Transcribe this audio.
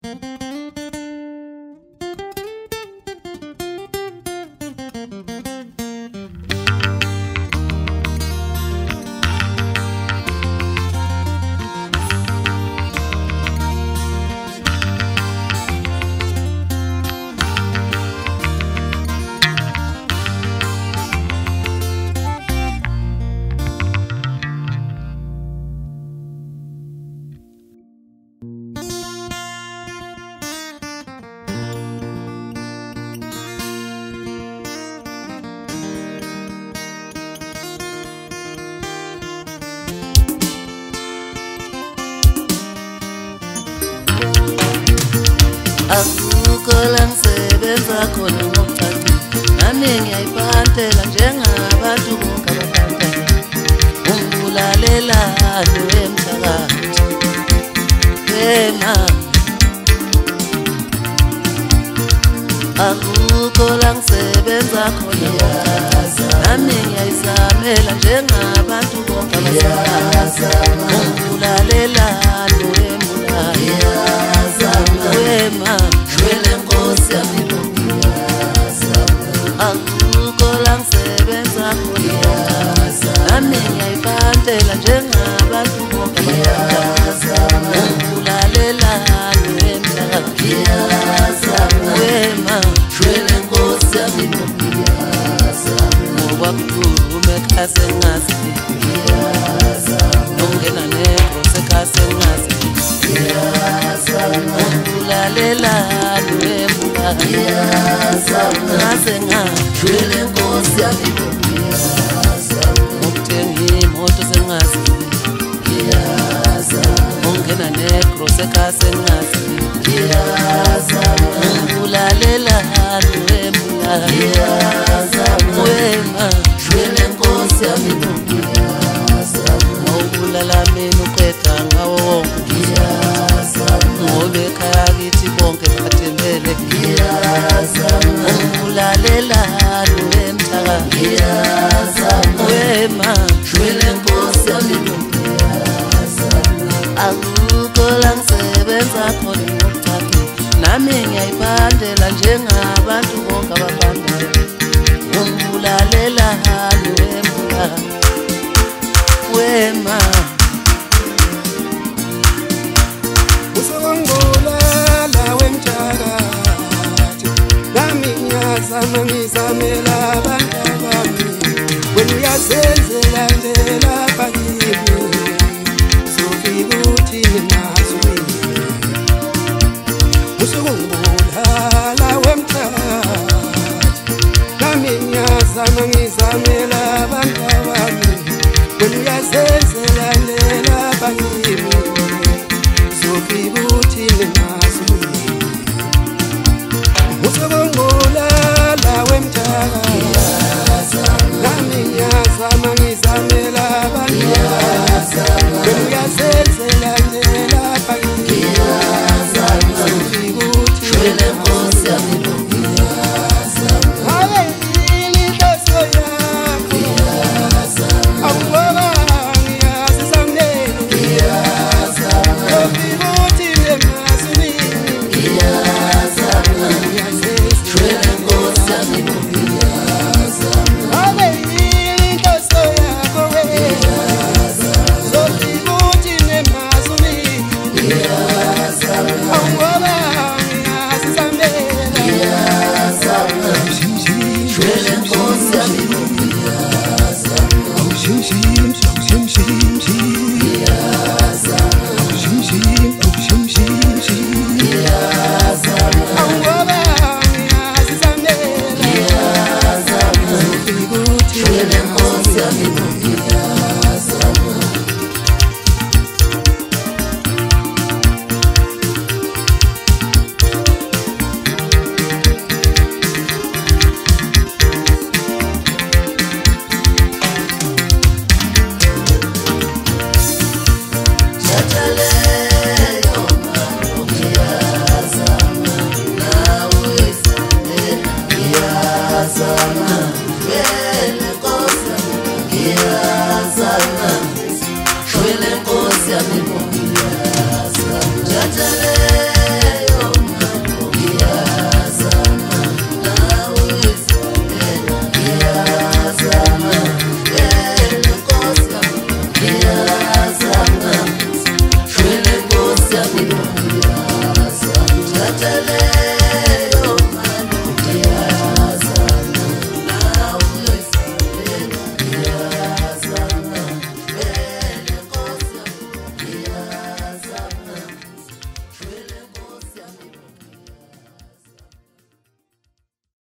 Akukho la ngisebenza khona ngokucaci nami ngiyayibhantela njengabantu bonke ababhantela ungulalelano emthakathi wema. Akukho la ngisebenza khona ngokucaci nami ngiyayizamela njengabantu bonke ababhantela ungulalelano emthakathi wema. Shwele nkosi yami akukho la ngisebenza khona nami ngiyayibhantela njengabantu bonke ungulalelano emthakathi wema. Shwele nkosi yami ngoba kukhulume ekhaya sengazi nongena negro sekhaya sengazi ungulalelano emthakathi shwele nkosi yami ukuthenga imoto sengazi ungena negro sekhaya sengazi ungulalelano emthakathi wema. Shwele nkosi yami ngawubulalameni uqeda ngawo wonke ngoba ekhaya kithi bonke bathembele ungulalelano emthakathi wema. Shwele nkosi yami akukho la ngisebenza khona ngokucaci nami ngiyayibhantela njengabantu bonke ababhantela ungulalelano emthakathi wema. Usongulala wemthakathi nami ngiyazama ngizamela abantu bami wena uyazenzela ndlela